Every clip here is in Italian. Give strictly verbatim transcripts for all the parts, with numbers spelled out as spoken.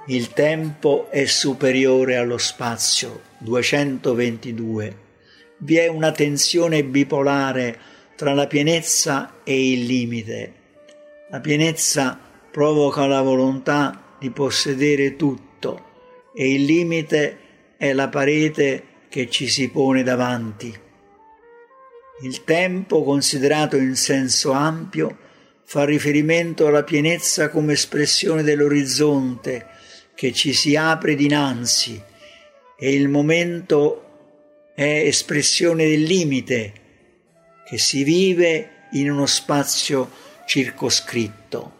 Il tempo è superiore allo spazio, duecentoventidue. Vi è una tensione bipolare tra la pienezza e il limite. La pienezza provoca la volontà di possedere tutto e il limite è la parete che ci si pone davanti. Il tempo, considerato in senso ampio, fa riferimento alla pienezza come espressione dell'orizzonte che ci si apre dinanzi, e il momento è espressione del limite che si vive in uno spazio circoscritto.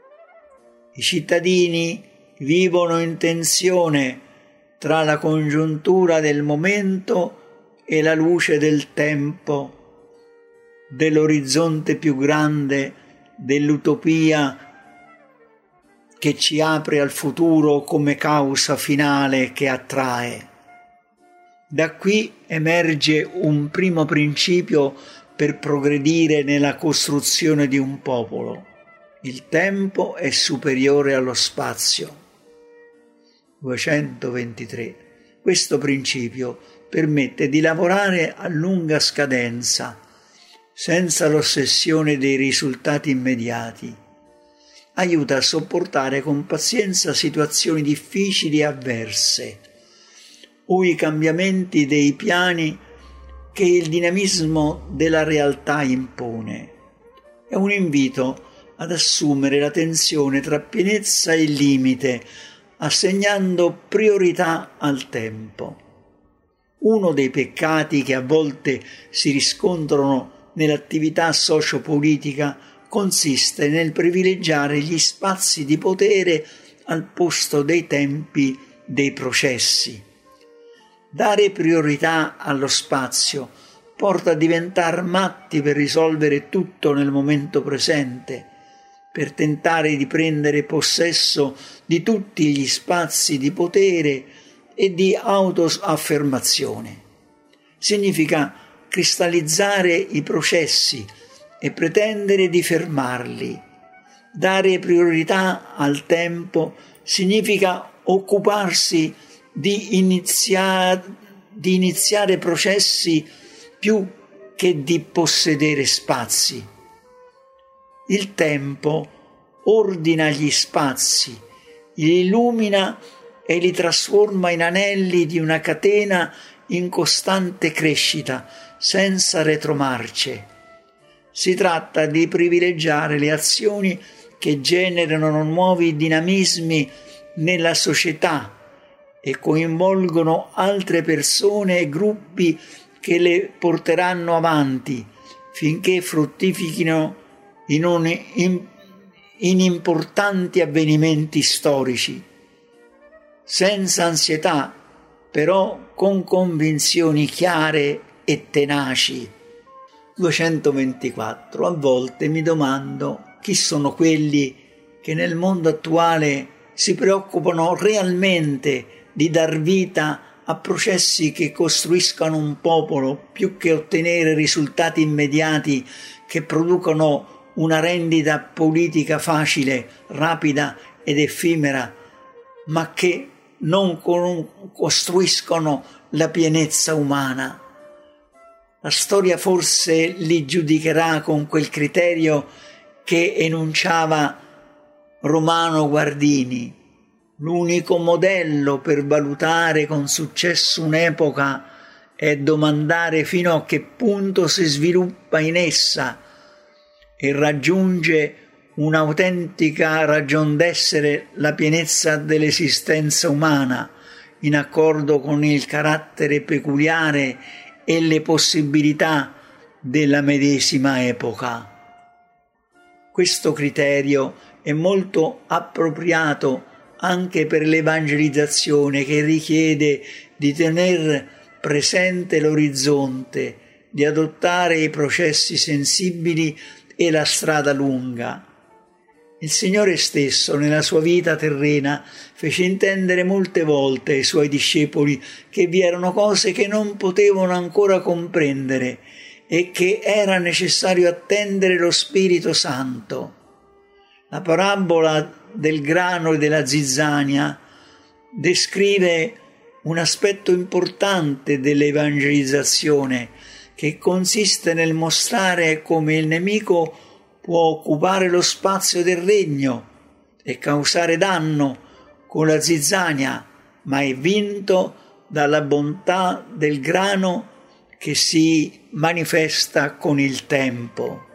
I cittadini vivono in tensione tra la congiuntura del momento e la luce del tempo, dell'orizzonte più grande, dell'utopia che ci apre al futuro come causa finale che attrae. Da qui emerge un primo principio per progredire nella costruzione di un popolo. Il tempo è superiore allo spazio. duecentoventitré. Questo principio permette di lavorare a lunga scadenza, senza l'ossessione dei risultati immediati. Aiuta a sopportare con pazienza situazioni difficili e avverse, o i cambiamenti dei piani che il dinamismo della realtà impone. È un invito ad assumere la tensione tra pienezza e limite, assegnando priorità al tempo. Uno dei peccati che a volte si riscontrano nell'attività sociopolitica consiste nel privilegiare gli spazi di potere al posto dei tempi dei processi. Dare priorità allo spazio porta a diventare matti per risolvere tutto nel momento presente, per tentare di prendere possesso di tutti gli spazi di potere e di autoaffermazione. Significa cristallizzare i processi e pretendere di fermarli. Dare priorità al tempo significa occuparsi di, inizia- di iniziare processi più che di possedere spazi. Il tempo ordina gli spazi, li illumina e li trasforma in anelli di una catena in costante crescita, senza retromarce. Si tratta di privilegiare le azioni che generano nuovi dinamismi nella società e coinvolgono altre persone e gruppi che le porteranno avanti finché fruttifichino in, un, in, in importanti avvenimenti storici, senza ansietà, però con convinzioni chiare e tenaci. duecentoventiquattro. A volte mi domando chi sono quelli che nel mondo attuale si preoccupano realmente di dar vita a processi che costruiscano un popolo più che ottenere risultati immediati che producano una rendita politica facile, rapida ed effimera, ma che non costruiscono la pienezza umana. La storia forse li giudicherà con quel criterio che enunciava Romano Guardini: l'unico modello per valutare con successo un'epoca è domandare fino a che punto si sviluppa in essa e raggiunge un'autentica ragion d'essere la pienezza dell'esistenza umana, in accordo con il carattere peculiare e le possibilità della medesima epoca. Questo criterio è molto appropriato anche per l'evangelizzazione, che richiede di tener presente l'orizzonte, di adottare i processi sensibili e la strada lunga. Il Signore stesso, nella sua vita terrena, fece intendere molte volte ai suoi discepoli che vi erano cose che non potevano ancora comprendere e che era necessario attendere lo Spirito Santo. La parabola del grano e della zizzania descrive un aspetto importante dell'evangelizzazione, che consiste nel mostrare come il nemico può occupare lo spazio del regno e causare danno con la zizzania, ma è vinto dalla bontà del grano che si manifesta con il tempo.